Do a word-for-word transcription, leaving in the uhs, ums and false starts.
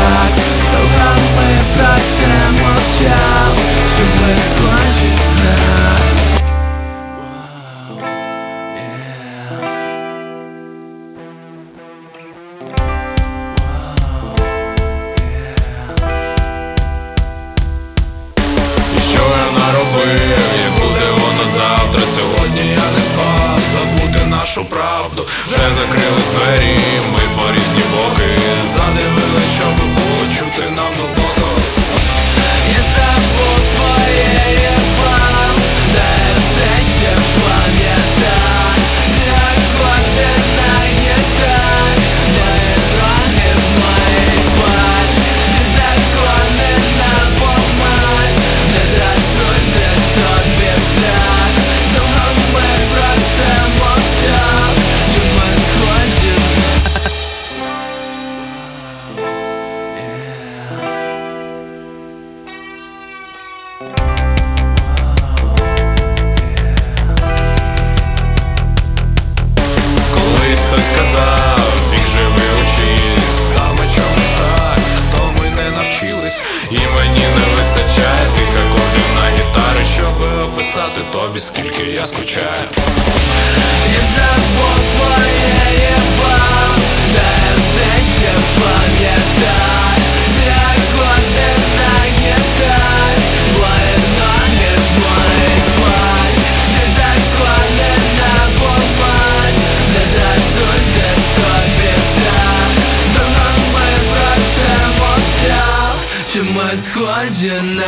так довго ми про це мовчав, що ми схожі на завтра, сьогодні я не спав, забути нашу правду. Вже закрили двері, ми по різні боки, задивились, щоб було чути нам глибоко. Я забув твоє єбан, та я все ще пам'ятаю. Сьогодні на гітарі, твої ноги в моїй спальні. Ці закони на помазь, не засуньте собі в страх. Довго ми про це мовчав, що ми схожі. Колись хтось сказав, вік живий учись, та ми чомусь так, то ми не навчились. І мені не вистачає тих акордів на гітарі, щоб описати тобі, скільки я скучаю. Я забув твоє єбан, та я все ще пам'ятаю. Ці акорди на гітарі, твої ноги в моїй спальні. Ці закони на помазь, не засуньте собі в страх. Довго ми про це мовчав, що ми схожі на